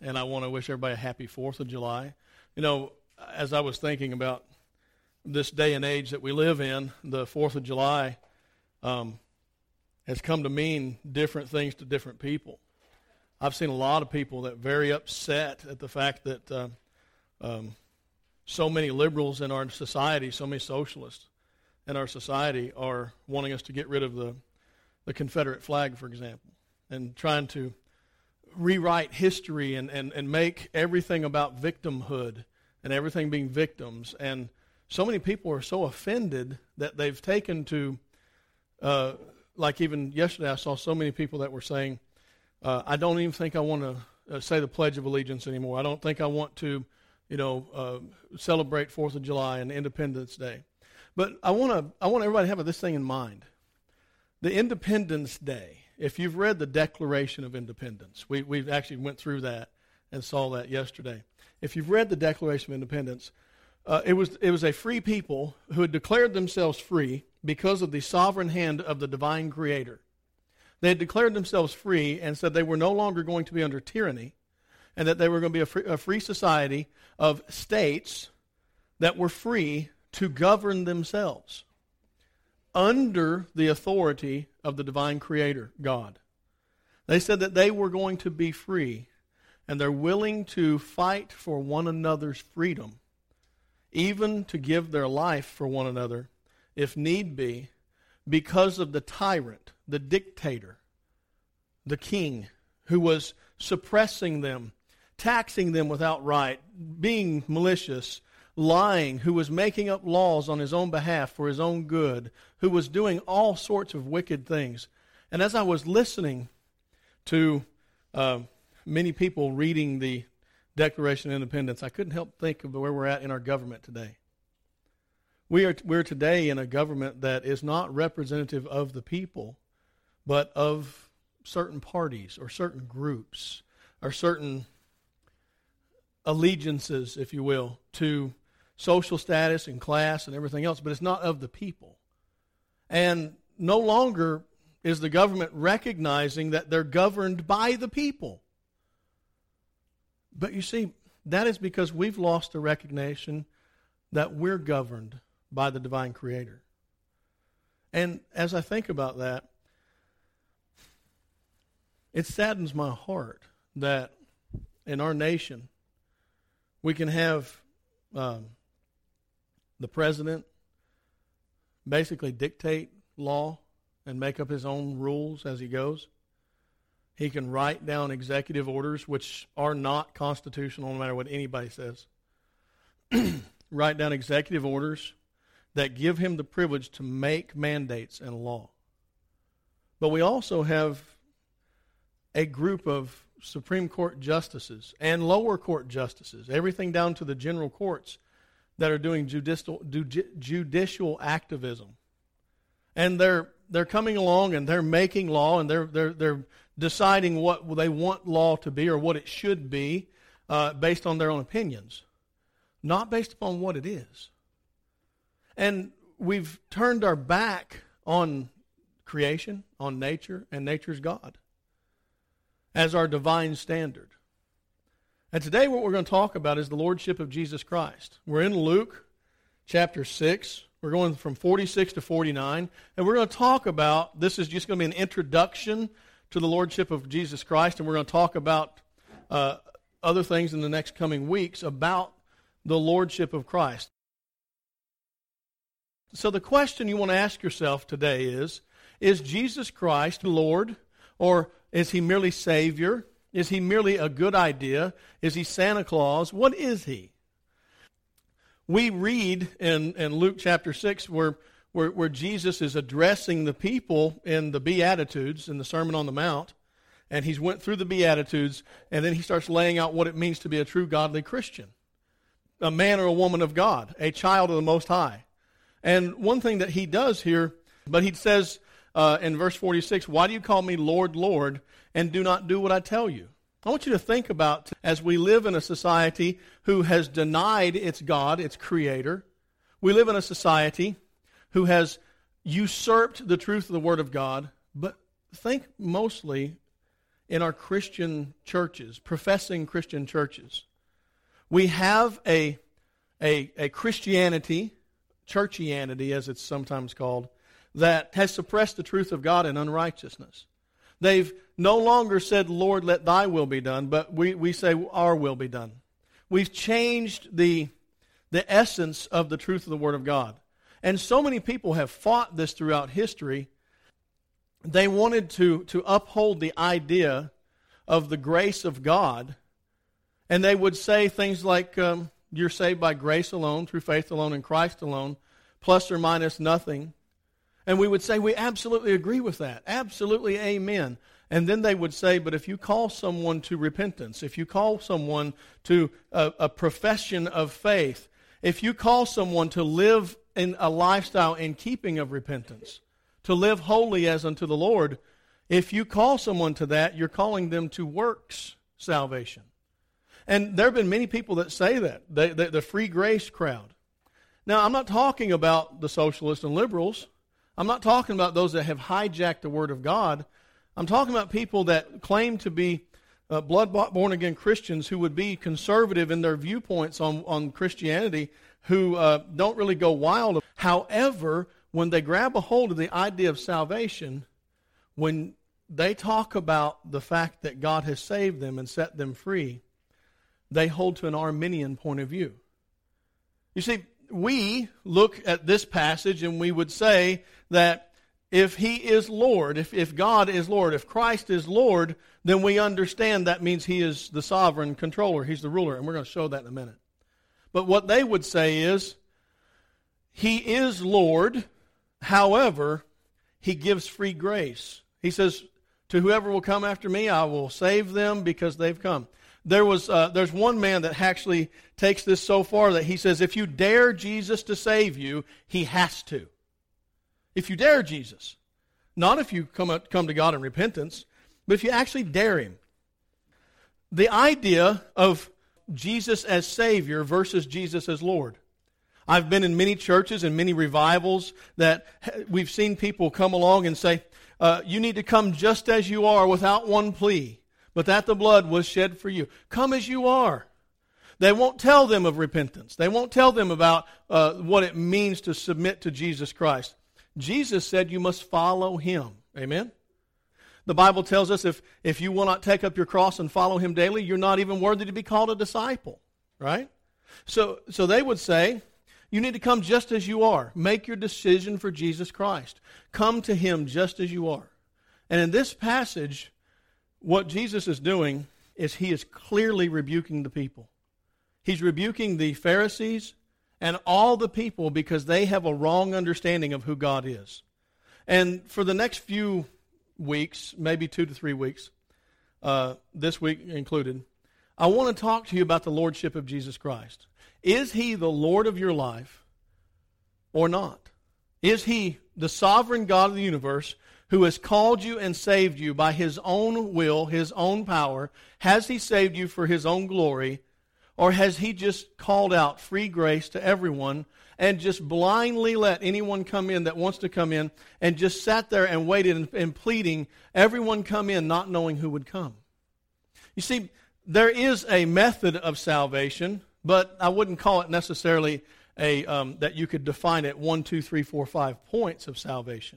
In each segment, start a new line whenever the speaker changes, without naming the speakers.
and I want to wish everybody a happy 4th of July. You know, as I was thinking about this day and age that we live in, the 4th of July has come to mean different things to different people. I've seen a lot of people that are very upset at the fact that so many liberals in our society, so many socialists in our society are wanting us to get rid of the Confederate flag, for example, and trying to rewrite history and make everything about victimhood and everything being victims. And so many people are so offended that they've taken to, like even yesterday I saw so many people that were saying, I don't even think I want to say the Pledge of Allegiance anymore. I don't think I want to, celebrate 4th of July and Independence Day. But I want everybody to have this thing in mind. The Independence Day, if you've read the Declaration of Independence, we actually went through that and saw that yesterday. If you've read the Declaration of Independence, it was a free people who had declared themselves free because of the sovereign hand of the divine Creator. They had declared themselves free and said they were no longer going to be under tyranny, and that they were going to be a free society of states that were free to govern themselves under the authority of the divine Creator, God. They said that they were going to be free, and they're willing to fight for one another's freedom, even to give their life for one another, if need be, because of the tyrant, the dictator, the king, who was suppressing them, taxing them without right, being malicious, lying, who was making up laws on his own behalf for his own good, who was doing all sorts of wicked things. And as I was listening to many people reading the Declaration of Independence, I couldn't help think of where we're at in our government today. We're today in a government that is not representative of the people, but of certain parties or certain groups or certain allegiances, if you will, to social status and class and everything else, but it's not of the people. And no longer is the government recognizing that they're governed by the people. But you see, that is because we've lost the recognition that we're governed by the divine Creator. And as I think about that, it saddens my heart that in our nation we can have the president basically dictate law and make up his own rules as he goes. He can write down executive orders which are not constitutional no matter what anybody says. Write down executive orders that give him the privilege to make mandates and law. But we also have a group of Supreme Court justices and lower court justices, everything down to the general courts, that are doing judicial activism. And they're coming along and they're making law and they're deciding what they want law to be or what it should be based on their own opinions, not based upon what it is. And we've turned our back on creation, on nature, and nature's God as our divine standard. And today what we're going to talk about is the Lordship of Jesus Christ. We're in Luke chapter 6. We're going from 46 to 49. And we're going to talk about, this is just going to be an introduction to the Lordship of Jesus Christ. And we're going to talk about other things in the next coming weeks about the Lordship of Christ. So the question you want to ask yourself today is Jesus Christ Lord, or is He merely Savior? Is He merely a good idea? Is He Santa Claus? What is He? We read in Luke chapter 6 where Jesus is addressing the people in the Beatitudes, in the Sermon on the Mount, and He's went through the Beatitudes, and then He starts laying out what it means to be a true godly Christian, a man or a woman of God, a child of the Most High. And one thing that He does here, but He says in verse 46, "Why do you call me Lord, Lord, and do not do what I tell you?" I want you to think about, as we live in a society who has denied its God, its Creator, we live in a society who has usurped the truth of the Word of God, but think mostly in our Christian churches, professing Christian churches, we have a Christianity, churchianity as it's sometimes called, that has suppressed the truth of God in unrighteousness. They've no longer said, Lord, let thy will be done, but we say our will be done. We've changed the essence of the truth of the Word of God. And so many people have fought this throughout history. They wanted to uphold the idea of the grace of God, and they would say things like, you're saved by grace alone, through faith alone, in Christ alone, plus or minus nothing. And we would say, we absolutely agree with that. Absolutely, amen. And then they would say, but if you call someone to repentance, if you call someone to a profession of faith, if you call someone to live in a lifestyle in keeping of repentance, to live holy as unto the Lord, if you call someone to that, you're calling them to works salvation. And there have been many people that say that, the free grace crowd. Now, I'm not talking about the socialists and liberals. I'm not talking about those that have hijacked the Word of God. I'm talking about people that claim to be blood-bought, born-again Christians who would be conservative in their viewpoints on Christianity, who don't really go wild. However, when they grab a hold of the idea of salvation, when they talk about the fact that God has saved them and set them free, they hold to an Arminian point of view. You see, we look at this passage and we would say that if He is Lord, if God is Lord, if Christ is Lord, then we understand that means He is the sovereign controller. He's the ruler, and we're going to show that in a minute. But what they would say is, He is Lord, however, He gives free grace. He says, to whoever will come after me, I will save them because they've come. There's one man that actually takes this so far that he says, if you dare Jesus to save you, He has to. If you dare Jesus. Not if you come to God in repentance, but if you actually dare Him. The idea of Jesus as Savior versus Jesus as Lord. I've been in many churches and many revivals that we've seen people come along and say, you need to come just as you are without one plea, but that the blood was shed for you. Come as you are. They won't tell them of repentance. They won't tell them about what it means to submit to Jesus Christ. Jesus said you must follow Him. Amen? The Bible tells us if you will not take up your cross and follow Him daily, you're not even worthy to be called a disciple. Right? So they would say, you need to come just as you are. Make your decision for Jesus Christ. Come to Him just as you are. And in this passage, what Jesus is doing is He is clearly rebuking the people. He's rebuking the Pharisees and all the people because they have a wrong understanding of who God is. And for the next few weeks, maybe 2 to 3 weeks, this week included, I want to talk to you about the Lordship of Jesus Christ. Is He the Lord of your life or not? Is He the sovereign God of the universe who has called you and saved you by His own will, His own power? Has He saved you for His own glory? Or has He just called out free grace to everyone and just blindly let anyone come in that wants to come in and just sat there and waited and pleading, everyone come in not knowing who would come? You see, there is a method of salvation, but I wouldn't call it necessarily that you could define it 1, 2, 3, 4, 5 points of salvation.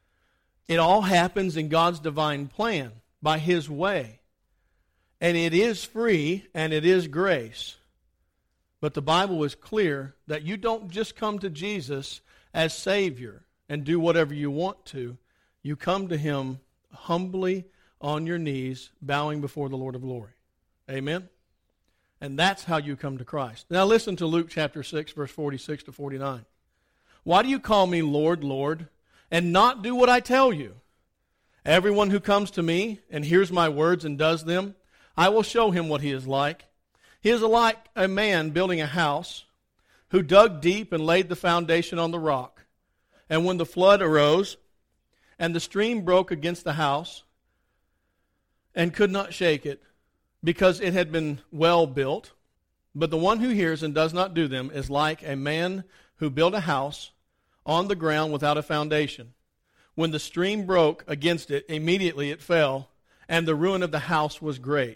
It all happens in God's divine plan, by His way. And it is free and it is grace. But the Bible is clear that you don't just come to Jesus as Savior and do whatever you want to. You come to Him humbly on your knees, bowing before the Lord of glory. Amen? And that's how you come to Christ. Now listen to Luke chapter 6, verse 46 to 49. Why do you call me Lord, Lord, and not do what I tell you? Everyone who comes to me and hears my words and does them, I will show him what he is like. He is like a man building a house who dug deep and laid the foundation on the rock. And when the flood arose and the stream broke against the house and could not shake it because it had been well built, but the one who hears and does not do them is like a man who built a house on the ground without a foundation. When the stream broke against it, immediately it fell, and the ruin of the house was great.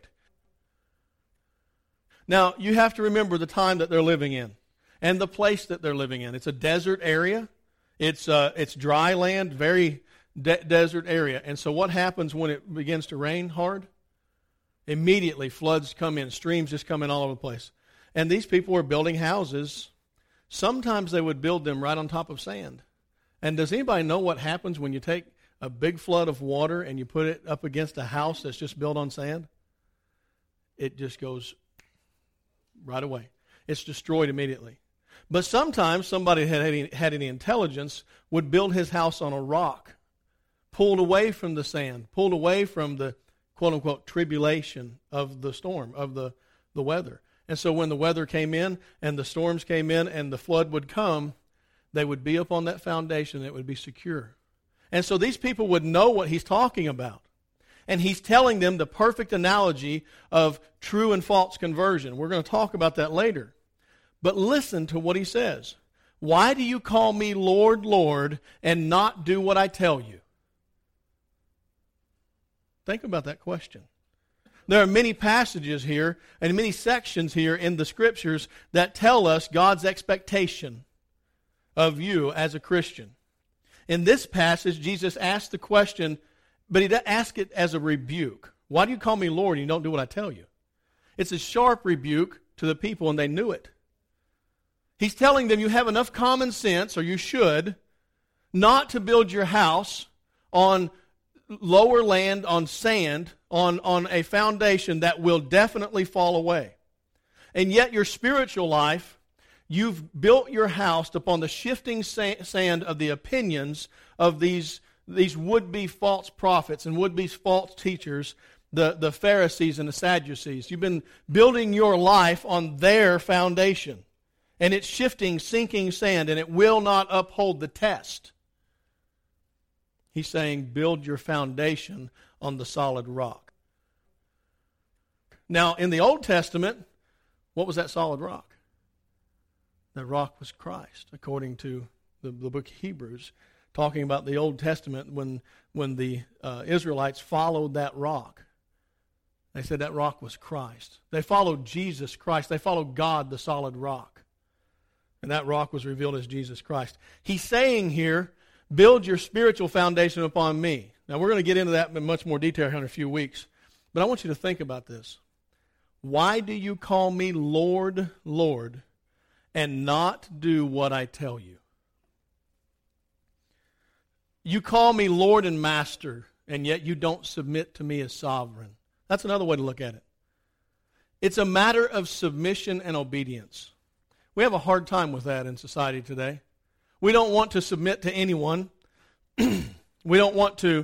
Now, you have to remember the time that they're living in and the place that they're living in. It's a desert area. It's dry land, very desert area. And so what happens when it begins to rain hard? Immediately floods come in, streams just come in all over the place. And these people were building houses. Sometimes they would build them right on top of sand. And does anybody know what happens when you take a big flood of water and you put it up against a house that's just built on sand? It just goes right away. It's destroyed immediately. But sometimes somebody had any intelligence would build his house on a rock, pulled away from the sand, pulled away from the quote-unquote tribulation of the storm, of the weather. And so when the weather came in and the storms came in and the flood would come, they would be up on that foundation and it would be secure. And so these people would know what he's talking about. And he's telling them the perfect analogy of true and false conversion. We're going to talk about that later. But listen to what he says. Why do you call me Lord, Lord, and not do what I tell you? Think about that question. There are many passages here and many sections here in the Scriptures that tell us God's expectation of you as a Christian. In this passage, Jesus asked the question, but he doesn't ask it as a rebuke. Why do you call me Lord and you don't do what I tell you? It's a sharp rebuke to the people, and they knew it. He's telling them you have enough common sense, or you should, not to build your house on lower land, on sand, on a foundation that will definitely fall away. And yet your spiritual life, you've built your house upon the shifting sand of the opinions of these would-be false prophets and would-be false teachers, the Pharisees and the Sadducees. You've been building your life on their foundation. And it's shifting, sinking sand, and it will not uphold the test. He's saying, build your foundation on the solid rock. Now, in the Old Testament, what was that solid rock? That rock was Christ, according to the book of Hebrews, talking about the Old Testament when the Israelites followed that rock. They said that rock was Christ. They followed Jesus Christ. They followed God, the solid rock. And that rock was revealed as Jesus Christ. He's saying here, build your spiritual foundation upon me. Now, we're going to get into that in much more detail here in a few weeks. But I want you to think about this. Why do you call me Lord, Lord, and not do what I tell you? You call me Lord and Master, and yet you don't submit to me as sovereign. That's another way to look at it. It's a matter of submission and obedience. We have a hard time with that in society today. We don't want to submit to anyone. We don't want to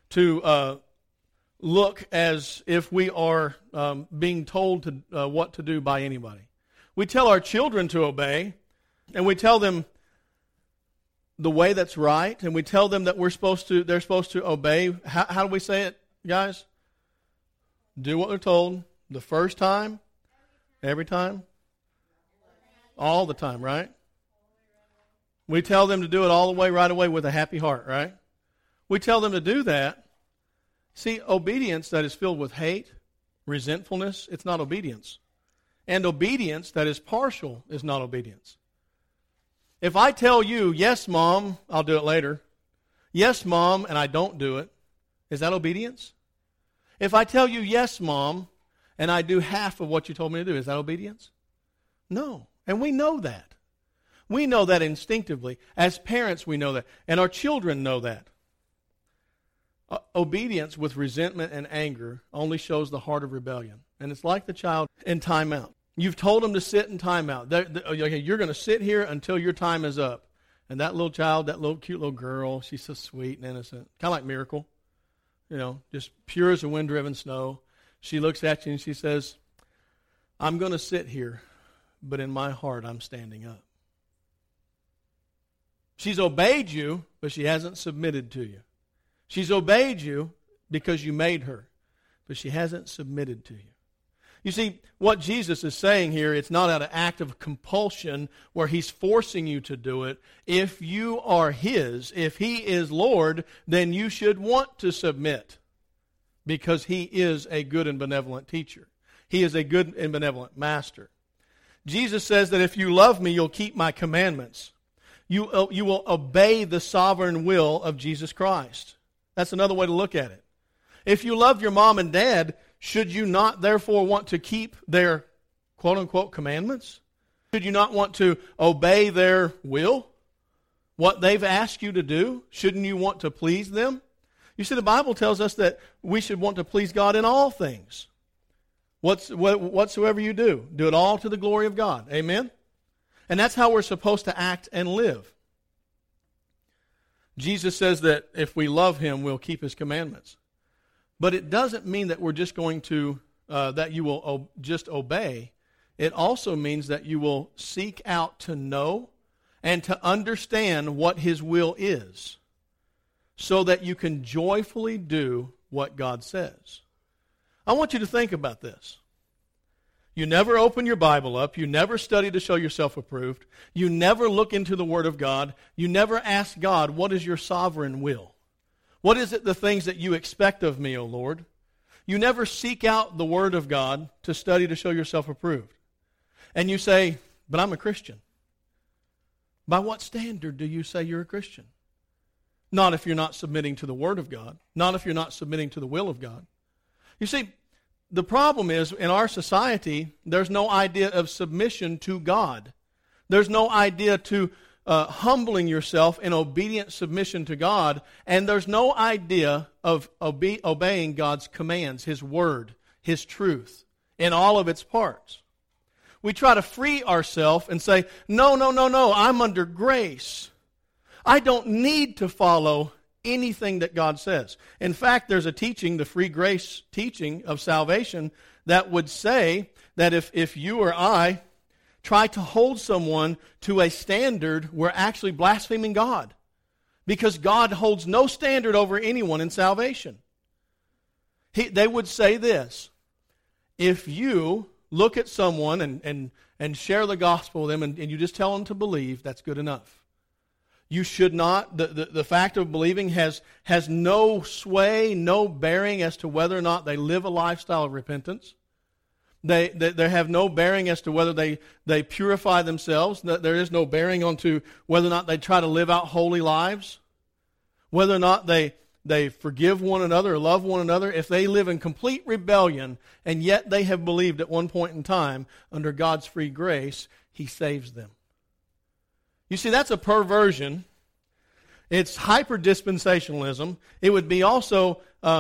look as if we are being told to what to do by anybody. We tell our children to obey, and we tell them the way that's right, and we tell them that they're supposed to obey. How do we say it, guys? Do what they're told the first time, every time, all the time, right? We tell them to do it all the way, right away, with a happy heart, right? We tell them to do that. See, obedience that is filled with hate, resentfulness, it's not obedience. And obedience that is partial is not obedience. If I tell you, yes, Mom, I'll do it later. Yes, Mom, and I don't do it, is that obedience? If I tell you, yes, Mom, and I do half of what you told me to do, is that obedience? No. And we know that. We know that instinctively. As parents, we know that. And our children know that. Obedience with resentment and anger only shows the heart of rebellion. And it's like the child in timeout. You've told them to sit in timeout. Okay, you're going to sit here until your time is up. And that little child, that little cute little girl, she's so sweet and innocent. Kind of like Miracle. You know, just pure as a wind-driven snow. She looks at you and she says, I'm going to sit here, but in my heart I'm standing up. She's obeyed you, but she hasn't submitted to you. She's obeyed you because you made her, but she hasn't submitted to you. You see, what Jesus is saying here, it's not an act of compulsion where he's forcing you to do it. If you are his, if he is Lord, then you should want to submit. because He is a good and benevolent teacher. He is a good and benevolent master. Jesus says that if you love me, you'll keep my commandments. You will obey the sovereign will of Jesus Christ. That's another way to look at it. If you love your mom and dad, should you not therefore want to keep their quote-unquote commandments? Should you not want to obey their will? What they've asked you to do? Shouldn't you want to please them? You see, the Bible tells us that we should want to please God in all things. Whatsoever you do, do it all to the glory of God. Amen? And that's how we're supposed to act and live. Jesus says that if we love Him, we'll keep His commandments. But it doesn't mean that we're just going to, that you will just obey. It also means that you will seek out to know and to understand what His will is, so that you can joyfully do what God says. I want you to think about this. You never open your Bible up. You never study to show yourself approved. You never look into the Word of God. You never ask God, what is your sovereign will? What is it, the things that you expect of me, O Lord? You never seek out the Word of God to study to show yourself approved. And you say, but I'm a Christian. By what standard do you say you're a Christian? Not if you're not submitting to the Word of God. Not if you're not submitting to the will of God. You see, the problem is, in our society, there's no idea of submission to God. There's no idea to humbling yourself in obedient submission to God, and there's no idea of obeying God's commands, His Word, His truth, in all of its parts. We try to free ourselves and say, no, I'm under grace. I don't need to follow anything that God says. In fact, there's a teaching, the free grace teaching of salvation, that would say that if you or I try to hold someone to a standard, we're actually blaspheming God, because God holds no standard over anyone in salvation. They would say this: if you look at someone and share the gospel with them and you just tell them to believe, that's good enough. You should not, the fact of believing has no sway, no bearing as to whether or not they live a lifestyle of repentance. They have no bearing as to whether they purify themselves. There is no bearing onto whether or not they try to live out holy lives. Whether or not they forgive one another or love one another. If they live in complete rebellion and yet they have believed at one point in time under God's free grace, He saves them. You see, that's a perversion. It's hyper-dispensationalism. It would be also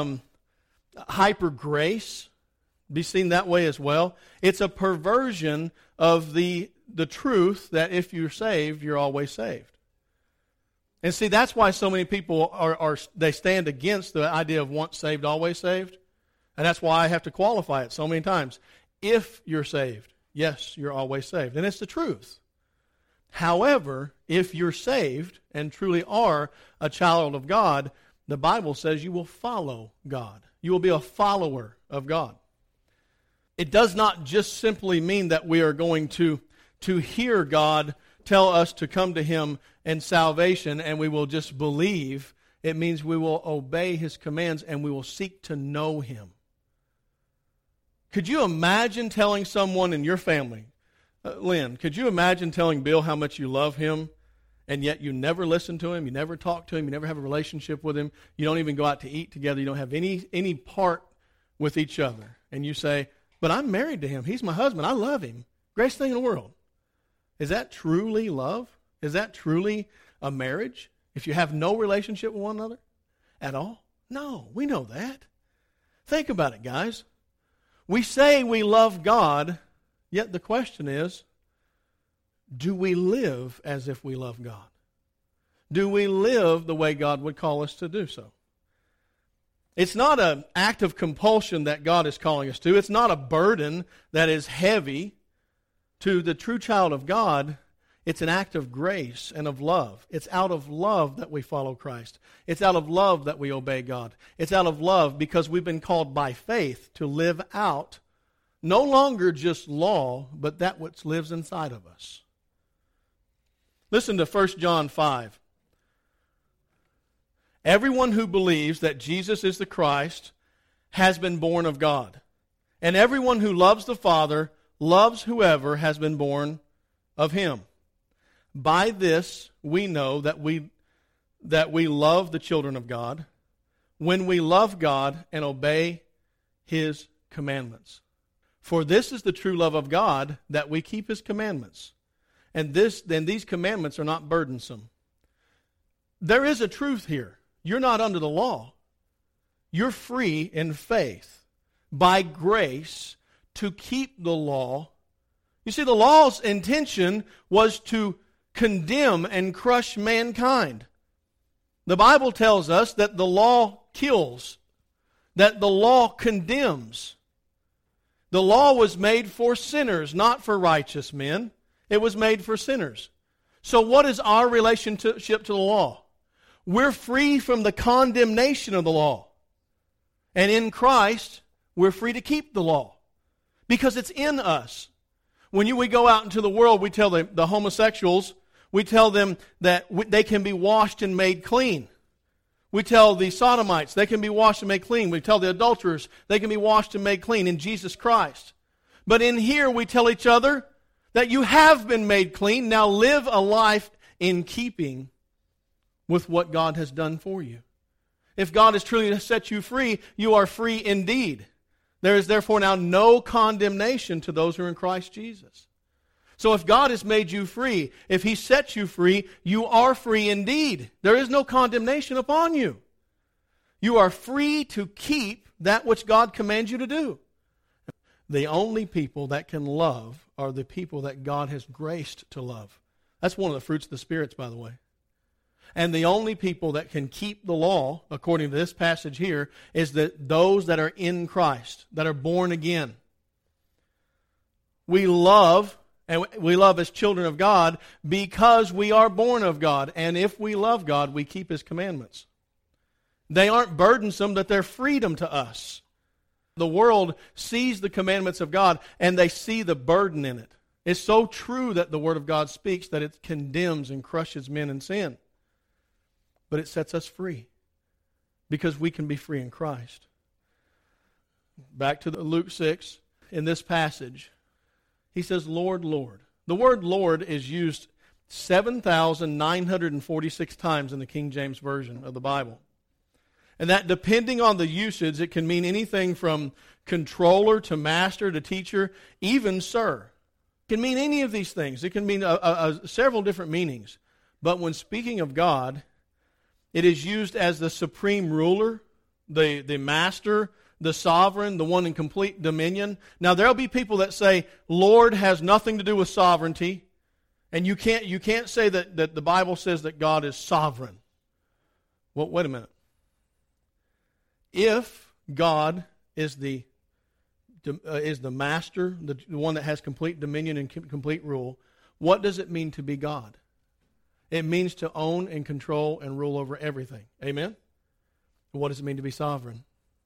hyper-grace, be seen that way as well. It's a perversion of the truth that if you're saved, you're always saved. And see, that's why so many people they stand against the idea of once saved, always saved. And that's why I have to qualify it so many times. If you're saved, yes, you're always saved. And it's the truth. However, if you're saved and truly are a child of God, the Bible says you will follow God. You will be a follower of God. It does not just simply mean that we are going to hear God tell us to come to Him in salvation and we will just believe. It means we will obey His commands and we will seek to know Him. Could you imagine telling someone in your family, Lynn, could you imagine telling Bill how much you love him, and yet you never listen to him, you never talk to him, you never have a relationship with him, you don't even go out to eat together, you don't have any part with each other, and you say, but I'm married to him, he's my husband, I love him, greatest thing in the world. Is that truly love? Is that truly a marriage? If you have no relationship with one another at all? No, we know that. Think about it, guys. We say we love God, yet the question is, do we live as if we love God? Do we live the way God would call us to do so? It's not an act of compulsion that God is calling us to. It's not a burden that is heavy. To the true child of God, it's an act of grace and of love. It's out of love that we follow Christ. It's out of love that we obey God. It's out of love because we've been called by faith to live out no longer just law, but that which lives inside of us. Listen to 1 John 5. Everyone who believes that Jesus is the Christ has been born of God. And everyone who loves the Father loves whoever has been born of him. By this we know that we love the children of God, when we love God and obey his commandments. For this is the true love of God, that we keep his commandments. And these commandments are not burdensome. There is a truth here. You're not under the law. You're free in faith, by grace, to keep the law. You see, the law's intention was to condemn and crush mankind. The Bible tells us that the law kills, that the law condemns. The law was made for sinners, not for righteous men. It was made for sinners. So what is our relationship to the law? We're free from the condemnation of the law. And in Christ, we're free to keep the law because it's in us. When we go out into the world, we tell the homosexuals, we tell them that they can be washed and made clean. We tell the sodomites they can be washed and made clean. We tell the adulterers they can be washed and made clean in Jesus Christ. But in here we tell each other that you have been made clean. Now live a life in keeping with what God has done for you. If God has truly set you free, you are free indeed. There is therefore now no condemnation to those who are in Christ Jesus. So if God has made you free, if he sets you free, you are free indeed. There is no condemnation upon you. You are free to keep that which God commands you to do. The only people that can love are the people that God has graced to love. That's one of the fruits of the spirits, by the way. And the only people that can keep the law, according to this passage here, is that those that are in Christ, that are born again. We love, and we love as children of God because we are born of God. And if we love God, we keep his commandments. They aren't burdensome, that they're freedom to us. The world sees the commandments of God and they see the burden in it. It's so true that the Word of God speaks that it condemns and crushes men in sin. But it sets us free because we can be free in Christ. Back to Luke 6, in this passage, he says, Lord, Lord. The word Lord is used 7,946 times in the King James Version of the Bible. And that, depending on the usage, it can mean anything from controller to master to teacher, even sir. It can mean any of these things. It can mean several different meanings. But when speaking of God, it is used as the supreme ruler, the master, the sovereign, the one in complete dominion. Now, there'll be people that say, Lord has nothing to do with sovereignty. And you can't say that the Bible says that God is sovereign. Well, wait a minute. If God is the master, the one that has complete dominion and complete rule, what does it mean to be God? It means to own and control and rule over everything. Amen? What does it mean to be sovereign?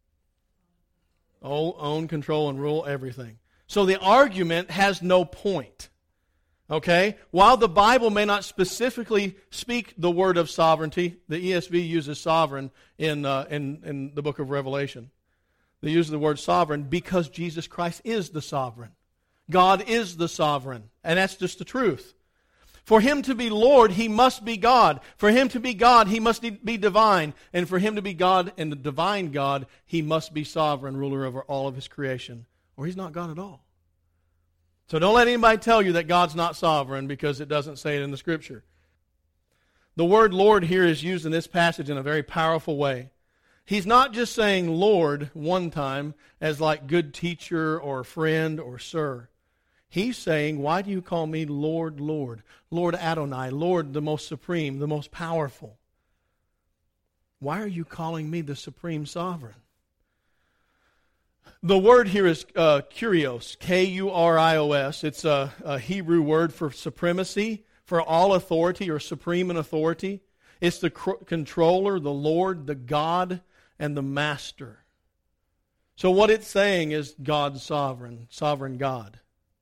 Own, control, and rule everything. So the argument has no point. Okay? While the Bible may not specifically speak the word of sovereignty, the ESV uses sovereign in the book of Revelation. They use the word sovereign because Jesus Christ is the sovereign. God is the sovereign. And that's just the truth. For him to be Lord, he must be God. For him to be God, he must be divine. And for him to be God and the divine God, he must be sovereign, ruler over all of his creation. Or he's not God at all. So don't let anybody tell you that God's not sovereign because it doesn't say it in the Scripture. The word Lord here is used in this passage in a very powerful way. He's not just saying Lord one time as like good teacher or friend or sir. He's saying, why do you call me Lord, Lord? Lord Adonai, Lord the most supreme, the most powerful. Why are you calling me the supreme sovereign? The word here is kurios, K-U-R-I-O-S. It's a Hebrew word for supremacy, for all authority or supreme in authority. It's the controller, the Lord, the God, and the master. So what it's saying is God's sovereign God.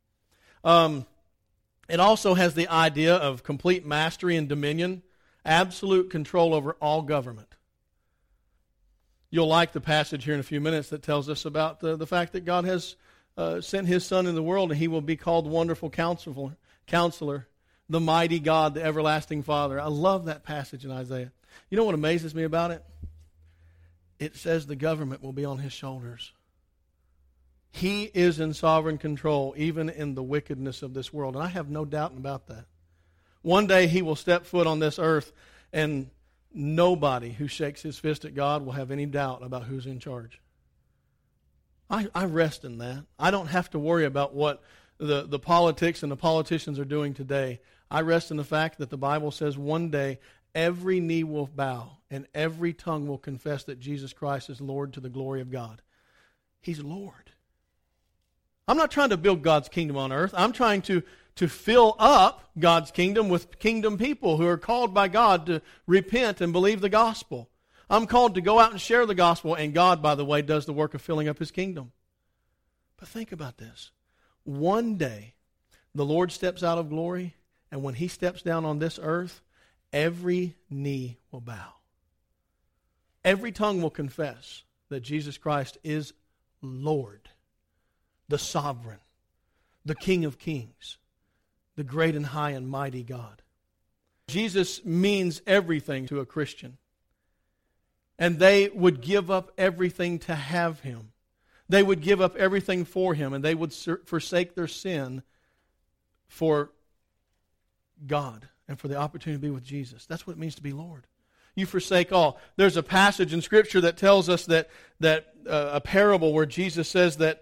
It also has the idea of complete mastery and dominion, absolute control over all government. You'll like the passage here in a few minutes that tells us about the fact that God has sent His Son in the world, and He will be called Wonderful Counselor, the Mighty God, the Everlasting Father. I love that passage in Isaiah. You know what amazes me about it? It says the government will be on His shoulders. He is in sovereign control, even in the wickedness of this world. And I have no doubt about that. One day He will step foot on this earth, and nobody who shakes his fist at God will have any doubt about who's in charge. I rest in that. I don't have to worry about what the politics and the politicians are doing today. I rest in the fact that the Bible says one day every knee will bow and every tongue will confess that Jesus Christ is Lord to the glory of God. He's Lord. I'm not trying to build God's kingdom on earth. I'm trying to fill up God's kingdom with kingdom people who are called by God to repent and believe the gospel. I'm called to go out and share the gospel, and God, by the way, does the work of filling up His kingdom. But think about this. One day, the Lord steps out of glory, and when He steps down on this earth, every knee will bow. Every tongue will confess that Jesus Christ is Lord, the sovereign, the King of kings, the great and high and mighty God. Jesus means everything to a Christian. And they would give up everything to have Him. They would give up everything for Him, and they would forsake their sin for God and for the opportunity to be with Jesus. That's what it means to be Lord. You forsake all. There's a passage in Scripture that tells us that a parable where Jesus says that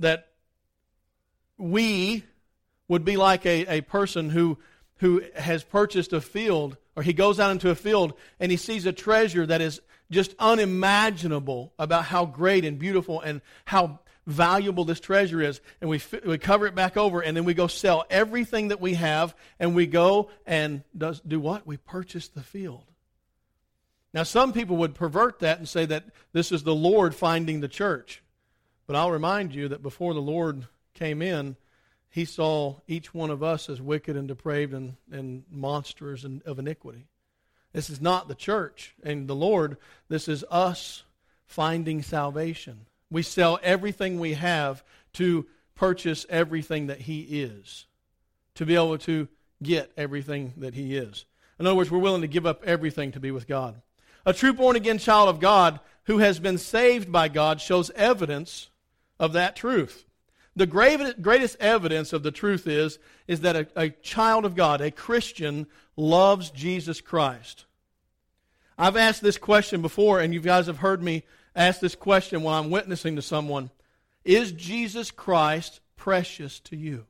we would be like a person who has purchased a field, or he goes out into a field and he sees a treasure that is just unimaginable about how great and beautiful and how valuable this treasure is. And we cover it back over, and then we go sell everything that we have, and we go and do what? We purchase the field. Now, some people would pervert that and say that this is the Lord finding the church. But I'll remind you that before the Lord came in, He saw each one of us as wicked and depraved and monsters of iniquity. This is not the church and the Lord. This is us finding salvation. We sell everything we have to purchase everything that He is, to be able to get everything that He is. In other words, we're willing to give up everything to be with God. A true born-again child of God who has been saved by God shows evidence of that truth. The greatest evidence of the truth is that a child of God, a Christian, loves Jesus Christ. I've asked this question before, and you guys have heard me ask this question when I'm witnessing to someone. Is Jesus Christ precious to you?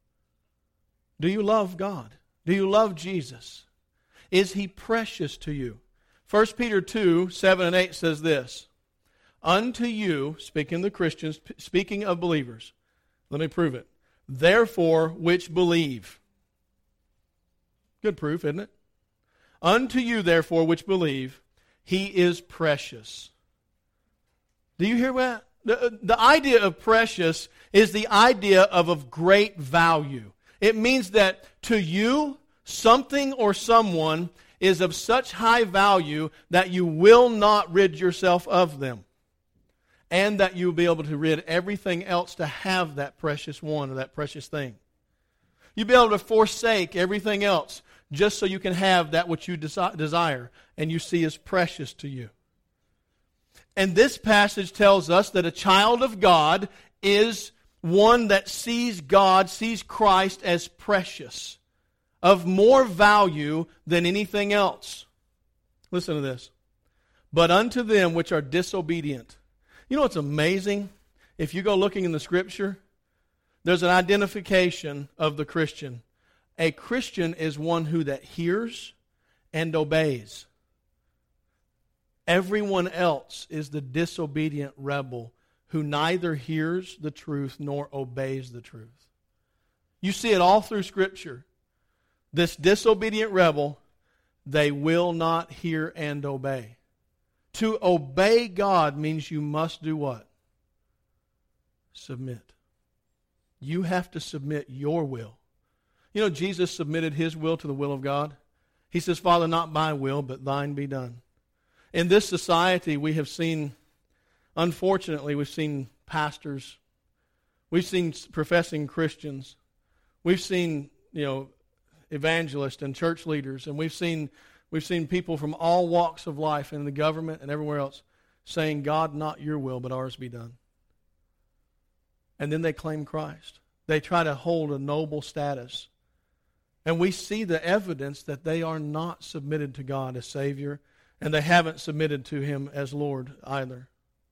Do you love God? Do you love Jesus? Is He precious to you? 1 Peter 2, 7 and 8 says this. Unto you, speaking of the Christians, speaking of believers, let me prove it. Therefore, which believe. Good proof, isn't it? Unto you, therefore, which believe, He is precious. Do you hear that? The idea of precious is the idea of great value. It means that to you, something or someone is of such high value that you will not rid yourself of them. And that you'll be able to rid everything else to have that precious one or that precious thing. You'll be able to forsake everything else just so you can have that which you desire and you see as precious to you. And this passage tells us that a child of God is one that sees God, sees Christ as precious, of more value than anything else. Listen to this. But unto them which are disobedient. You know what's amazing? If you go looking in the Scripture, there's an identification of the Christian. A Christian is one who that hears and obeys. Everyone else is the disobedient rebel who neither hears the truth nor obeys the truth. You see it all through Scripture. This disobedient rebel, they will not hear and obey. To obey God means you must do what? Submit. You have to submit your will. You know, Jesus submitted His will to the will of God. He says, Father, not my will, but thine be done. In this society, we have seen Unfortunately, we've seen pastors, we've seen professing Christians, we've seen, evangelists and church leaders, and we've seen people from all walks of life in the government and everywhere else saying, God, not your will, but ours be done. And then they claim Christ. They try to hold a noble status. And we see the evidence that they are not submitted to God as Savior, and they haven't submitted to Him as Lord either.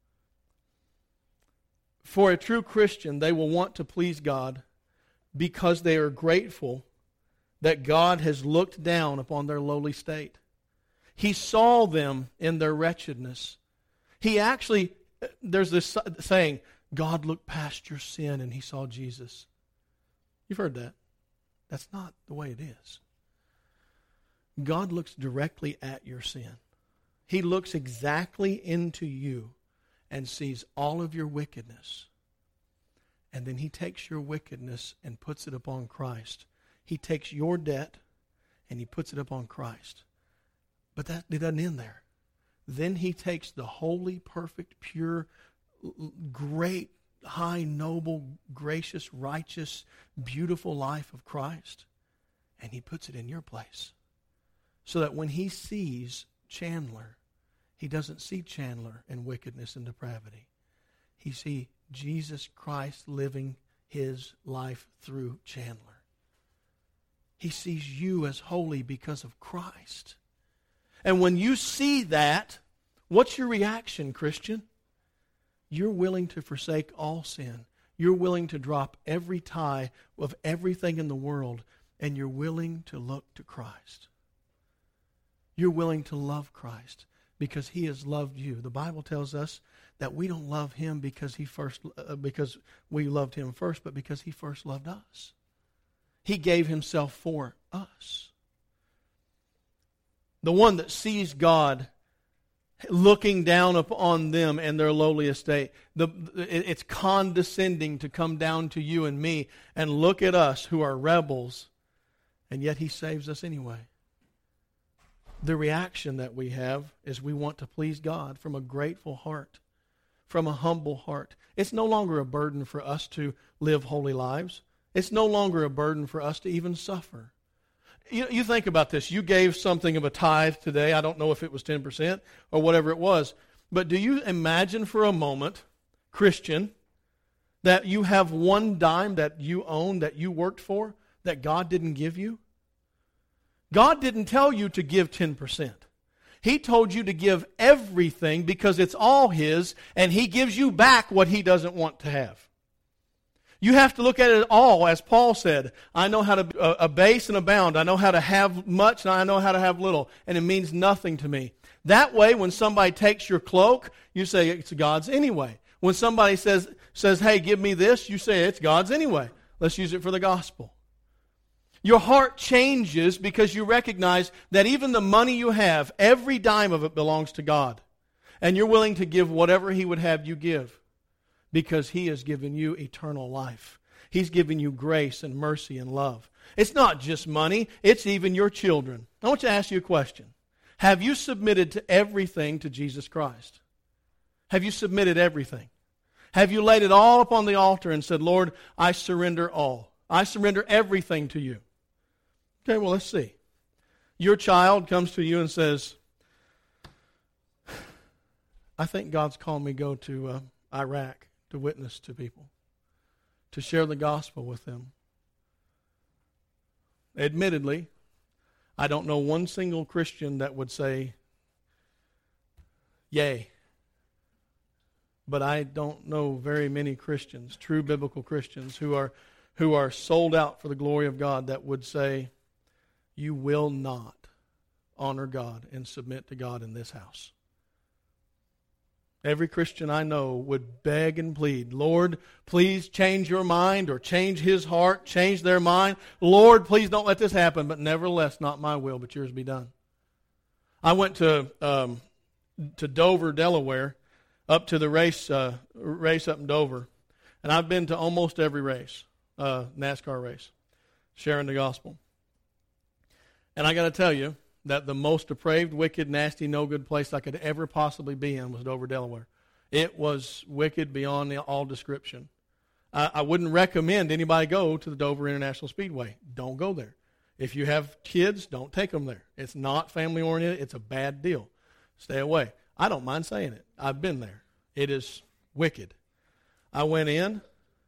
For a true Christian, they will want to please God because they are grateful that God has looked down upon their lowly state. He saw them in their wretchedness. He actually, there's this saying, God looked past your sin and He saw Jesus. You've heard that. That's not the way it is. God looks directly at your sin. He looks exactly into you and sees all of your wickedness. And then He takes your wickedness and puts it upon Christ. He takes your debt and He puts it upon Christ. But it doesn't end there. Then He takes the holy, perfect, pure, great, high, noble, gracious, righteous, beautiful life of Christ, and He puts it in your place. So that when He sees Chandler, He doesn't see Chandler in wickedness and depravity. He sees Jesus Christ living His life through Chandler. He sees you as holy because of Christ. And when you see that, what's your reaction, Christian? You're willing to forsake all sin. You're willing to drop every tie of everything in the world, and you're willing to look to Christ. You're willing to love Christ because He has loved you. The Bible tells us that we don't love Him because because we loved Him first, but because He first loved us. He gave Himself for us. The one that sees God looking down upon them and their lowly estate, it's condescending to come down to you and me and look at us who are rebels, and yet He saves us anyway. The reaction that we have is we want to please God from a grateful heart, from a humble heart. It's no longer a burden for us to live holy lives. It's no longer a burden for us to even suffer. You think about this. You gave something of a tithe today. I don't know if it was 10% or whatever it was. But do you imagine for a moment, Christian, that you have one dime that you own, that you worked for, that God didn't give you? God didn't tell you to give 10%. He told you to give everything because it's all His, and He gives you back what He doesn't want to have. You have to look at it all, as Paul said, I know how to abase and abound. I know how to have much and I know how to have little. And it means nothing to me. That way, when somebody takes your cloak, you say it's God's anyway. When somebody says, hey, give me this, you say it's God's anyway. Let's use it for the gospel. Your heart changes because you recognize that even the money you have, every dime of it belongs to God. And you're willing to give whatever He would have you give. Because He has given you eternal life. He's given you grace and mercy and love. It's not just money, it's even your children. I want to ask you a question. Have you submitted to everything to Jesus Christ? Have you submitted everything? Have you laid it all upon the altar and said, Lord, I surrender all. I surrender everything to you. Okay, well, let's see. Your child comes to you and says, I think God's called me to go to Iraq to witness to people, to share the gospel with them. Admittedly, I don't know one single Christian that would say, yay. But I don't know very many Christians, true biblical Christians, who are sold out for the glory of God that would say, you will not honor God and submit to God in this house. Every Christian I know would beg and plead, Lord, please change your mind or change his heart, change their mind. Lord, please don't let this happen, but nevertheless, not my will, but yours be done. I went to Dover, Delaware, up to the race up in Dover, and I've been to almost every race, NASCAR race, sharing the gospel. And I got to tell you, that the most depraved, wicked, nasty, no-good place I could ever possibly be in was Dover, Delaware. It was wicked beyond all description. I wouldn't recommend anybody go to the Dover International Speedway. Don't go there. If you have kids, don't take them there. It's not family-oriented. It's a bad deal. Stay away. I don't mind saying it. I've been there. It is wicked. I went in,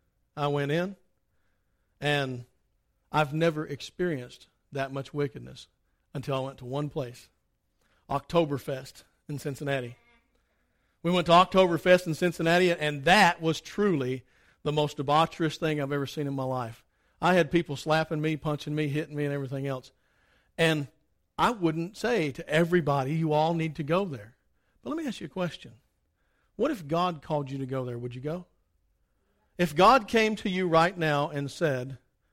and I've never experienced that much wickedness until I went to one place, Oktoberfest in Cincinnati. We went to Oktoberfest in Cincinnati, and that was truly the most debaucherous thing I've ever seen in my life. I had people slapping me, punching me, hitting me, and everything else. And I wouldn't say to everybody, you all need to go there. But let me ask you a question. What if God called you to go there? Would you go? If God came to you right now and said,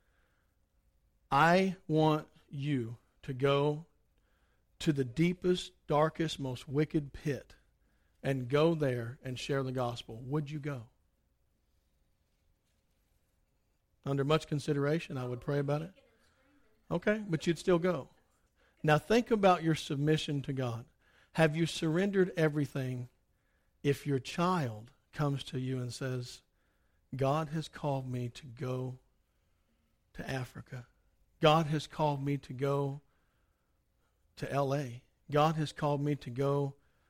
I want you to go to the deepest, darkest, most wicked pit and go there and share the gospel, would you go? Under much consideration, I would pray about it. Okay, but you'd still go. Now think about your submission to God. Have you surrendered everything if your child comes to you and says, God has called me to go to Africa. God has called me to go to L.A. God has called me to go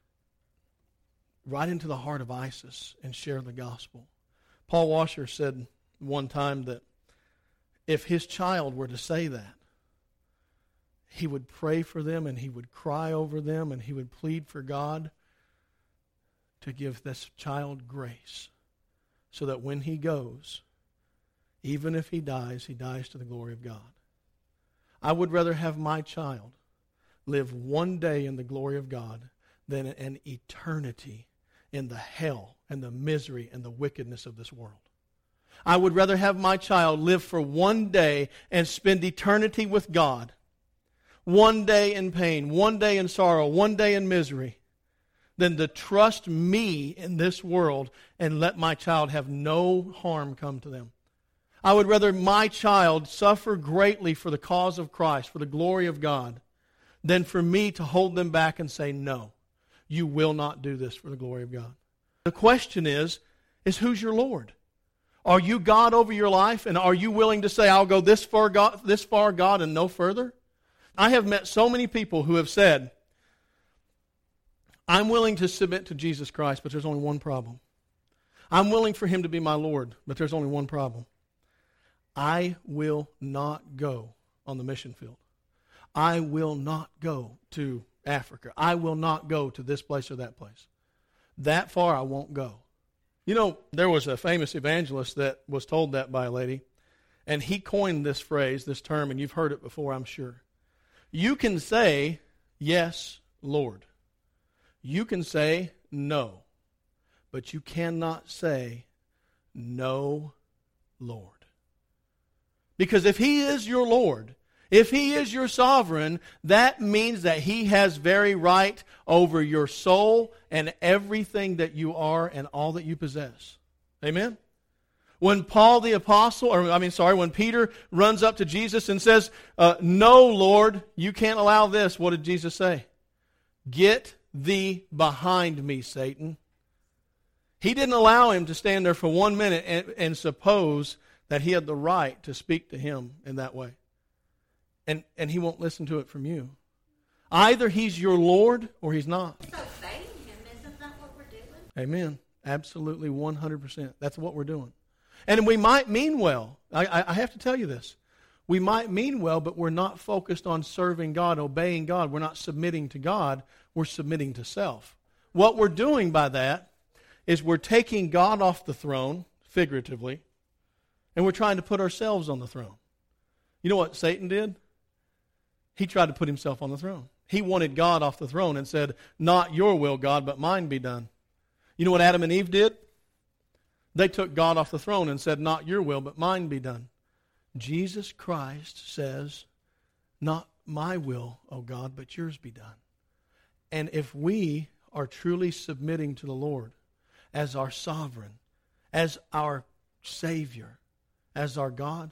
right into the heart of ISIS and share the gospel. Paul Washer said one time that if his child were to say that, he would pray for them and he would cry over them and he would plead for God to give this child grace so that when he goes, even if he dies to the glory of God. I would rather have my child live one day in the glory of God than an eternity in the hell and the misery and the wickedness of this world. I would rather have my child live for one day and spend eternity with God. One day in pain, one day in sorrow, one day in misery, than to trust me in this world and let my child have no harm come to them. I would rather my child suffer greatly for the cause of Christ, for the glory of God, than for me to hold them back and say, no, you will not do this for the glory of God. The question is who's your Lord? Are you God over your life, and are you willing to say, I'll go this far, God, and no further? I have met so many people who have said, I'm willing to submit to Jesus Christ, but there's only one problem. I'm willing for Him to be my Lord, but there's only one problem. I will not go on the mission field. I will not go to Africa. I will not go to this place or that place. That far I won't go. You know, there was a famous evangelist that was told that by a lady, and he coined this phrase, this term, and you've heard it before, I'm sure. You can say, yes, Lord. You can say, no. But you cannot say, no, Lord. Because if He is your Lord, if He is your sovereign, that means that He has very right over your soul and everything that you are and all that you possess. Amen? When when Peter runs up to Jesus and says, no, Lord, you can't allow this, what did Jesus say? Get thee behind me, Satan. He didn't allow him to stand there for 1 minute and suppose that he had the right to speak to him in that way. And he won't listen to it from you. Either He's your Lord or He's not.
So obeying Him, isn't that what we're doing?
Amen. Absolutely 100%. That's what we're doing. And we might mean well. I have to tell you this. We might mean well, but we're not focused on serving God, obeying God. We're not submitting to God. We're submitting to self. What we're doing by that is we're taking God off the throne, figuratively, and we're trying to put ourselves on the throne. You know what Satan did? He tried to put himself on the throne. He wanted God off the throne and said, not your will, God, but mine be done. You know what Adam and Eve did? They took God off the throne and said, not your will, but mine be done. Jesus Christ says, not my will, O God, but yours be done. And if we are truly submitting to the Lord as our sovereign, as our Savior, as our God,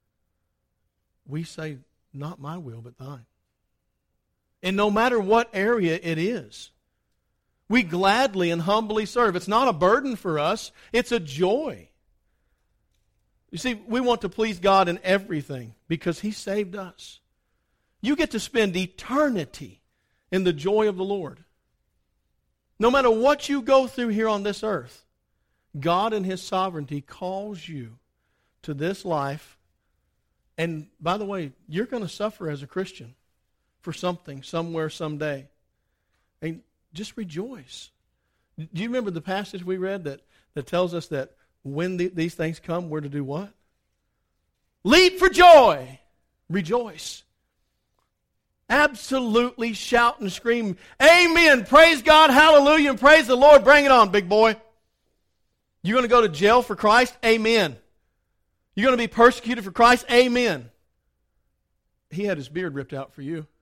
we say, not my will, but thine. And no matter what area it is, We gladly and humbly serve. It's not a burden for us. It's a joy. You see, we want to please God in everything because He saved us. You get to spend eternity in the joy of the Lord. No matter what you go through here on this earth, God in His sovereignty calls you to this life. And by the way, you're going to suffer as a Christian for something, somewhere, someday. And just rejoice. Do you remember the passage we read that tells us that when these things come, we're to do what? Leap for joy. Rejoice. Absolutely shout and scream, amen, praise God, hallelujah, and praise the Lord. Bring it on, big boy. You're going to go to jail for Christ? Amen. You're going to be persecuted for Christ? Amen. He had His beard ripped out for you.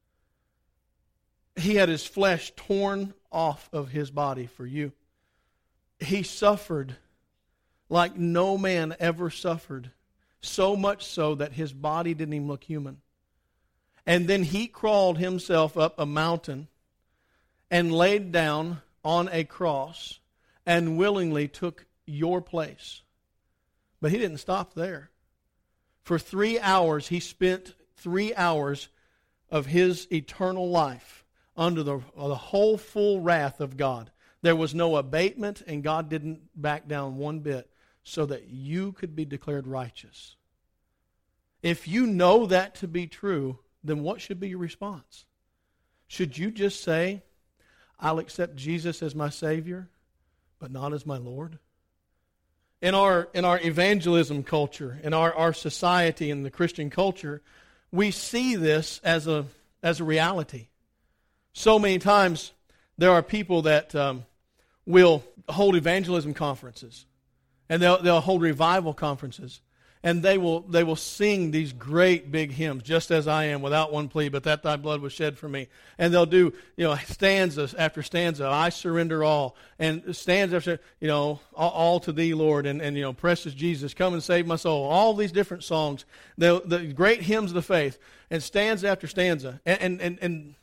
He had His flesh torn off of His body for you. He suffered like no man ever suffered, so much so that His body didn't even look human. And then He crawled Himself up a mountain and laid down on a cross and willingly took your place. But He didn't stop there. For 3 hours, He spent 3 hours of His eternal life under the whole full wrath of God. There was no abatement, and God didn't back down one bit so that you could be declared righteous. If you know that to be true, then what should be your response? Should you just say, I'll accept Jesus as my Savior, but not as my Lord? In our evangelism culture, in our society, in the Christian culture, we see this as a reality. So many times there are people that will hold evangelism conferences, and they'll hold revival conferences, and they will sing these great big hymns, just as I am, without one plea, but that thy blood was shed for me. And they'll do, stanza after stanza, I surrender all, and stanza after, all to thee, Lord, and precious Jesus, come and save my soul. All these different songs, the great hymns of the faith, and stanza after stanza, and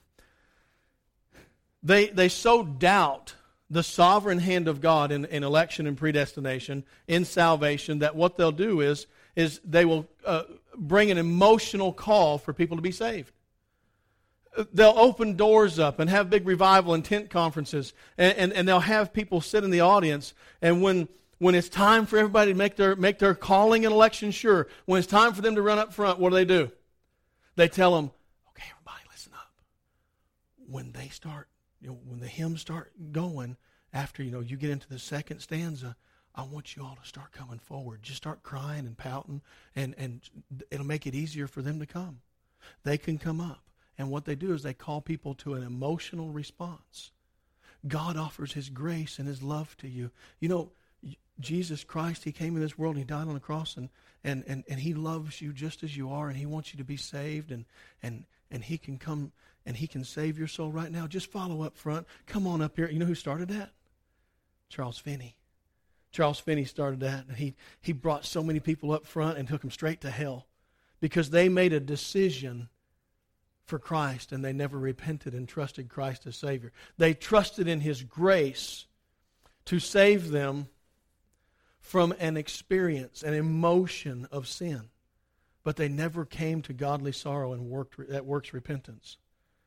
they so doubt the sovereign hand of God in election and predestination, in salvation, that what they'll do is they will bring an emotional call for people to be saved. They'll open doors up and have big revival and tent conferences, and they'll have people sit in the audience, and when it's time for everybody to make their calling and election sure, when it's time for them to run up front, what do? They tell them, okay, everybody listen up. When they start, when the hymns start going, after you get into the second stanza, I want you all to start coming forward. Just start crying and pouting, and it'll make it easier for them to come. They can come up. And what they do is they call people to an emotional response. God offers His grace and His love to you. Jesus Christ, He came in this world and He died on the cross, and He loves you just as you are, and He wants you to be saved, and He can come and He can save your soul right now. Just follow up front. Come on up here. You know who started that? Charles Finney. Charles Finney started that, and he brought so many people up front and took them straight to hell because they made a decision for Christ and they never repented and trusted Christ as Savior. They trusted in His grace to save them from an experience, an emotion of sin, but they never came to godly sorrow and that works repentance.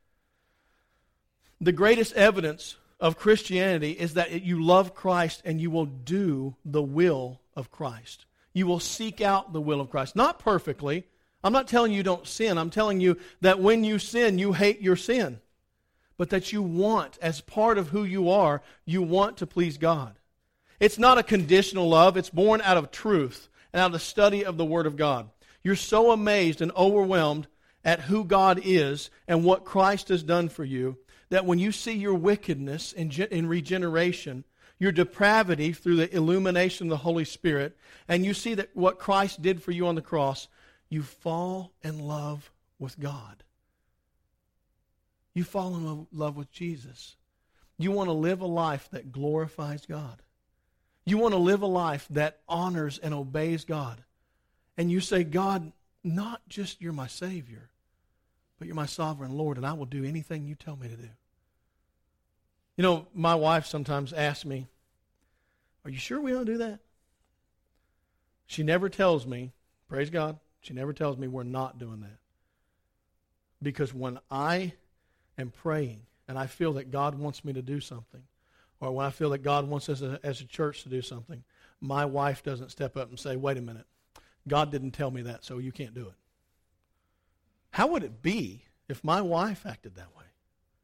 The greatest evidence of Christianity is that you love Christ and you will do the will of Christ. You will seek out the will of Christ. Not perfectly. I'm not telling you don't sin. I'm telling you that when you sin, you hate your sin. But that you want, as part of who you are, you want to please God. It's not a conditional love. It's born out of truth and out of the study of the Word of God. You're so amazed and overwhelmed at who God is and what Christ has done for you that when you see your wickedness in regeneration, your depravity through the illumination of the Holy Spirit, and you see that what Christ did for you on the cross, you fall in love with God. You fall in love with Jesus. You want to live a life that glorifies God. You want to live a life that honors and obeys God. And you say, God, not just you're my Savior, but you're my sovereign Lord, and I will do anything you tell me to do. You know, my wife sometimes asks me, are you sure we don't do that? She never tells me, praise God, she never tells me we're not doing that. Because when I am praying and I feel that God wants me to do something, or when I feel that God wants us as a church to do something, my wife doesn't step up and say, wait a minute, God didn't tell me that, so you can't do it. How would it be if my wife acted that way?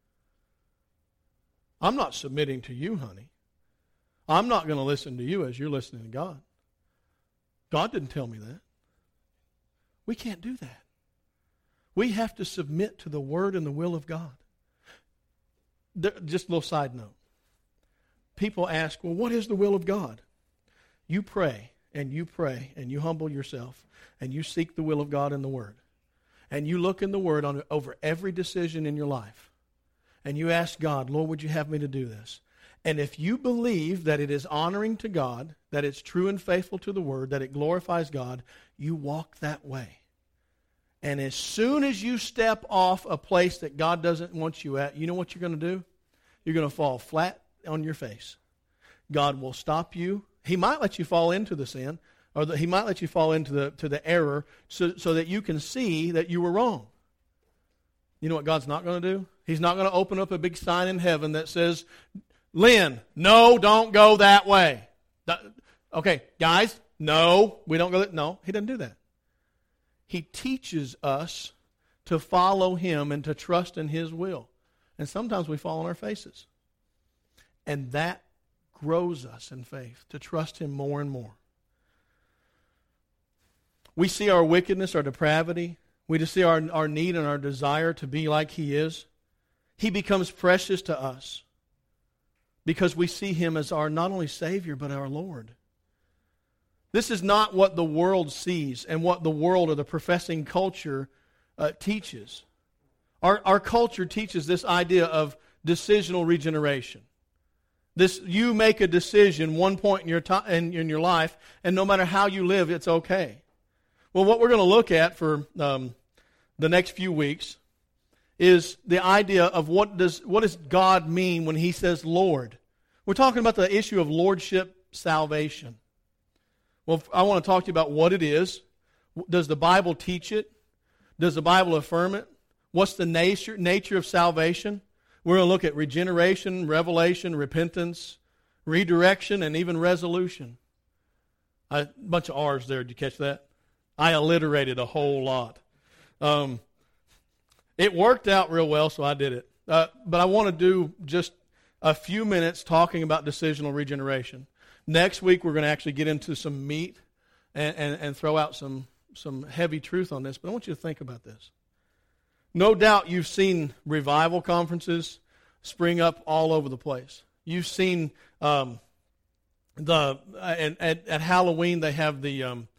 I'm not submitting to you, honey. I'm not going to listen to you as you're listening to God. God didn't tell me that. We can't do that. We have to submit to the Word and the will of God. Just a little side note. People ask, well, what is the will of God? You pray, and you humble yourself, and you seek the will of God in the Word. And you look in the Word over every decision in your life. And you ask God, Lord, would you have me to do this? And if you believe that it is honoring to God, that it's true and faithful to the Word, that it glorifies God, you walk that way. And as soon as you step off a place that God doesn't want you at, you know what you're going to do? You're going to fall flat on your face. God will stop you. He might let you fall into the sin, or He might let you fall into the error so that you can see that you were wrong. You know what God's not going to do? He's not going to open up a big sign in heaven that says, Lynn, no, don't go that way. Okay, guys, no, we don't go that. No, He doesn't do that. He teaches us to follow Him and to trust in His will. And sometimes we fall on our faces. And that grows us in faith to trust Him more and more. We see our wickedness, our depravity. We just see our need and our desire to be like He is. He becomes precious to us because we see Him as our not only Savior, but our Lord. This is not what the world sees and what the world or the professing culture teaches. Our culture teaches this idea of decisional regeneration. This, you make a decision one point in your life, and no matter how you live, it's okay. Well, what we're going to look at for the next few weeks is the idea of what does God mean when He says Lord. We're talking about the issue of lordship salvation. Well, I want to talk to you about what it is. Does the Bible teach it? Does the Bible affirm it? What's the nature of salvation? We're going to look at regeneration, revelation, repentance, redirection, and even resolution. A bunch of R's there. Did you catch that? I alliterated a whole lot. It worked out real well, so I did it. But I want to do just a few minutes talking about decisional regeneration. Next week, we're going to actually get into some meat and throw out some heavy truth on this. But I want you to think about this. No doubt you've seen revival conferences spring up all over the place. You've seen at Halloween they have during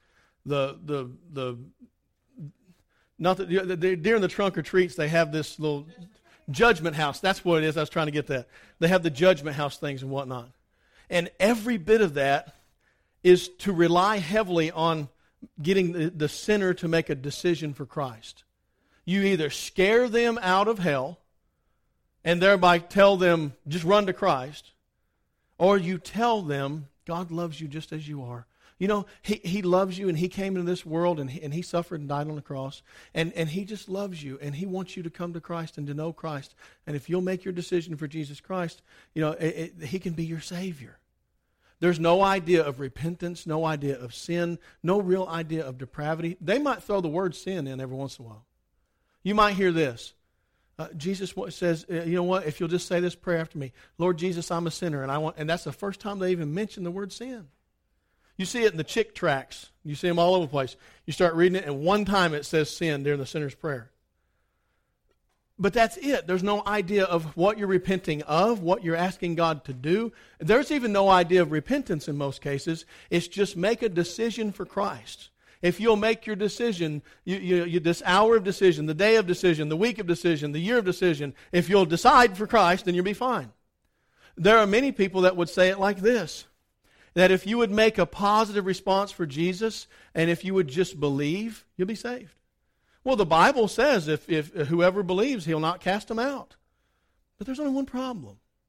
the trunk or treats they have this little judgment house. That's what it is. I was trying to get that. They have the judgment house things and whatnot. And every bit of that is to rely heavily on getting the sinner to make a decision for Christ. You either scare them out of hell and thereby tell them, just run to Christ, or you tell them, God loves you just as you are. You know, He loves you, and He came into this world, and He suffered and died on the cross, and He just loves you, and He wants you to come to Christ and to know Christ. And if you'll make your decision for Jesus Christ, you know, He can be your Savior. There's no idea of repentance, no idea of sin, no real idea of depravity. They might throw the word sin in every once in a while. You might hear this. Jesus says, you know what, if you'll just say this prayer after me, Lord Jesus, I'm a sinner, and that's the first time they even mention the word sin. You see it in the chick tracts. You see them all over the place. You start reading it, and one time it says sin during the sinner's prayer. But that's it. There's no idea of what you're repenting of, what you're asking God to do. There's even no idea of repentance in most cases. It's just make a decision for Christ. If you'll make your decision, you this hour of decision, the day of decision, the week of decision, the year of decision, if you'll decide for Christ, then you'll be fine. There are many people that would say it like this, that if you would make a positive response for Jesus, and if you would just believe, you'll be saved. Well, the Bible says if whoever believes, He'll not cast them out. But there's only one problem.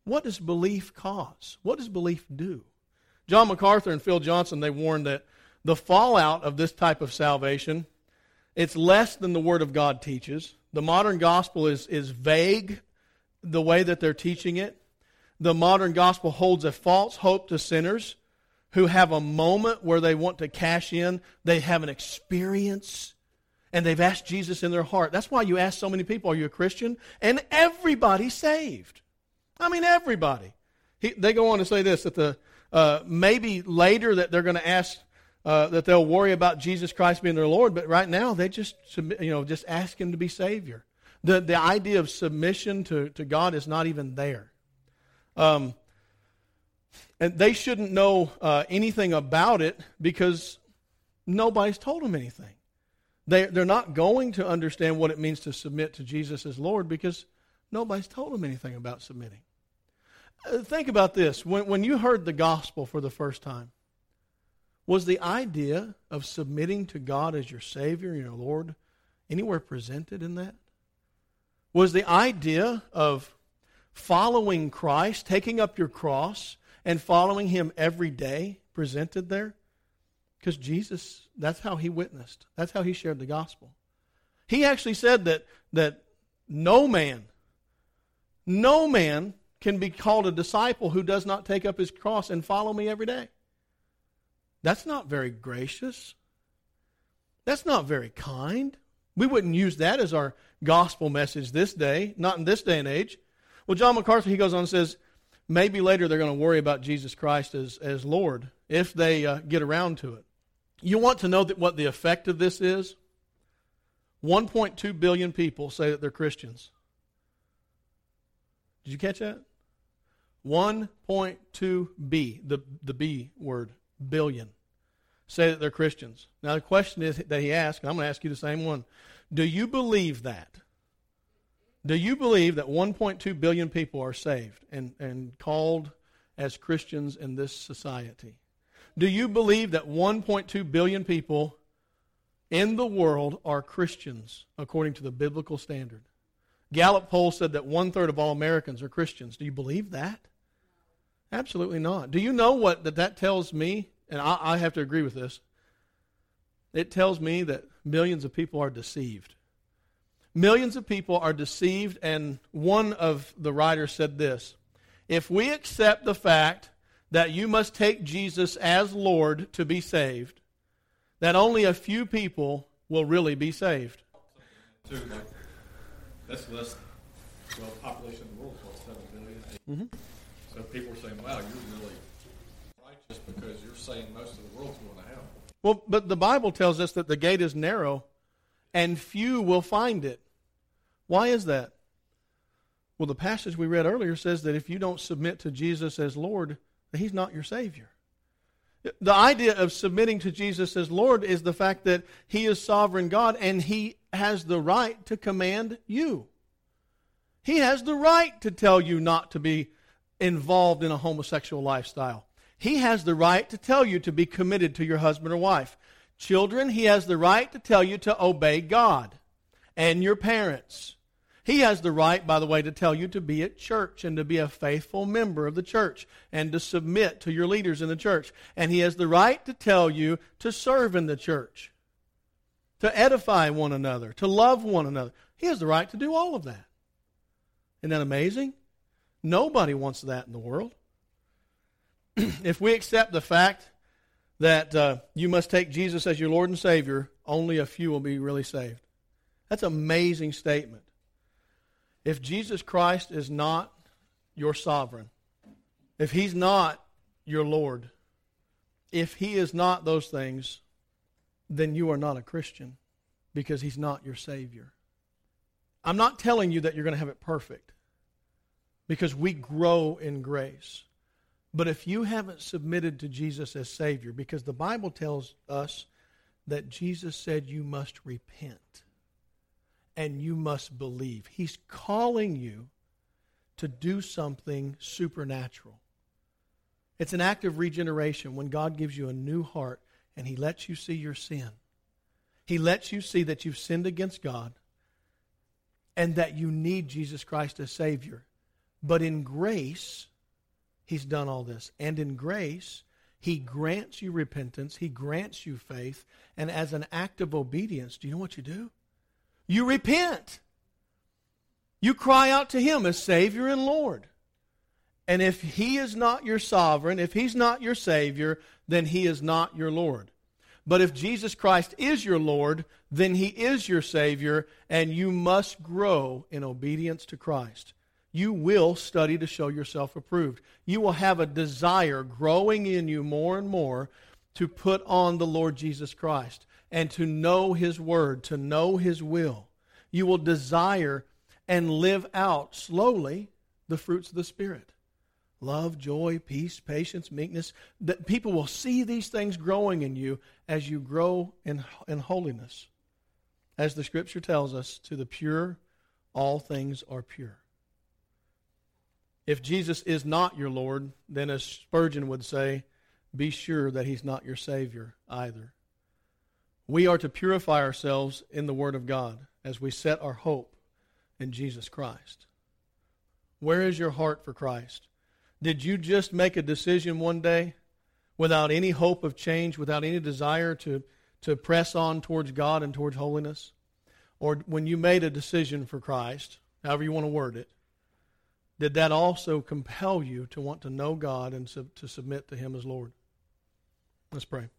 What does belief cause? What does belief do? John MacArthur and Phil Johnson, they warned that the fallout of this type of salvation, it's less than the Word of God teaches. The modern gospel is vague, the way that they're teaching it. The modern gospel holds a false hope to sinners who have a moment where they want to cash in. They have an experience, and they've asked Jesus in their heart. That's why you ask so many people, are you a Christian? And everybody's saved. I mean, everybody. They go on to say this, that maybe later that they're going to ask, that they'll worry about Jesus Christ being their Lord, but right now they just just ask Him to be Savior. The idea of submission to God is not even there. And they shouldn't know anything about it because nobody's told them anything. They're not going to understand what it means to submit to Jesus as Lord because nobody's told them anything about submitting. Think about this. When you heard the gospel for the first time, was the idea of submitting to God as your Savior and your Lord anywhere presented in that? Was the idea of following Christ, taking up your cross, and following Him every day presented there? Because Jesus, that's how He witnessed. That's how He shared the gospel. He actually said that no man can be called a disciple who does not take up his cross and follow me every day. That's not very gracious. That's not very kind. We wouldn't use that as our gospel message this day, not in this day and age. Well, John MacArthur, he goes on and says, maybe later they're going to worry about Jesus Christ as Lord if they get around to it. You want to know what the effect of this is? 1.2 billion people say that they're Christians. Did you catch that? 1.2 B, the B word, billion, say that they're Christians. Now the question is that he asked, and I'm going to ask you the same one. Do you believe that? Do you believe that 1.2 billion people are saved and called as Christians in this society? Do you believe that 1.2 billion people in the world are Christians according to the biblical standard? Gallup poll said that 1/3 of all Americans are Christians. Do you believe that? Absolutely not. Do you know what that tells me? And I have to agree with this. It tells me that millions of people are deceived. Millions of people are deceived, and one of the writers said this: if we accept the fact that you must take Jesus as Lord to be saved, that only a few people will really be saved.
That's less, population of the world is 7 billion.
Mm-hmm.
So people are saying, wow, you're really righteous because you're saying most of the world's going to hell.
Well, but the Bible tells us that the gate is narrow and few will find it. Why is that? Well, the passage we read earlier says that if you don't submit to Jesus as Lord, that He's not your Savior. The idea of submitting to Jesus as Lord is the fact that He is sovereign God and He has the right to command you. He has the right to tell you not to be involved in a homosexual lifestyle. He has the right to tell you to be committed to your husband or wife. Children, He has the right to tell you to obey God and your parents. He has the right, by the way, to tell you to be at church and to be a faithful member of the church and to submit to your leaders in the church. And He has the right to tell you to serve in the church, to edify one another, to love one another. He has the right to do all of that. Isn't that amazing? Nobody wants that in the world. If we accept the fact that you must take Jesus as your Lord and Savior, only a few will be really saved. That's an amazing statement. If Jesus Christ is not your sovereign, if He's not your Lord, if He is not those things, then you are not a Christian because He's not your Savior. I'm not telling you that you're going to have it perfect because we grow in grace. But if you haven't submitted to Jesus as Savior, because the Bible tells us that Jesus said you must repent and you must believe. He's calling you to do something supernatural. It's an act of regeneration when God gives you a new heart and He lets you see your sin. He lets you see that you've sinned against God and that you need Jesus Christ as Savior. But in grace, He's done all this. And in grace, He grants you repentance. He grants you faith. And as an act of obedience, do you know what you do? You repent. You cry out to Him as Savior and Lord. And if He is not your sovereign, if He's not your Savior, then He is not your Lord. But if Jesus Christ is your Lord, then He is your Savior, and you must grow in obedience to Christ. You will study to show yourself approved. You will have a desire growing in you more and more to put on the Lord Jesus Christ and to know His Word, to know His will. You will desire and live out slowly the fruits of the Spirit. Love, joy, peace, patience, meekness. That people will see these things growing in you as you grow in holiness. As the Scripture tells us, to the pure, all things are pure. If Jesus is not your Lord, then as Spurgeon would say, be sure that He's not your Savior either. We are to purify ourselves in the Word of God as we set our hope in Jesus Christ. Where is your heart for Christ? Did you just make a decision one day without any hope of change, without any desire to press on towards God and towards holiness? Or when you made a decision for Christ, however you want to word it, did that also compel you to want to know God and to submit to Him as Lord? Let's pray.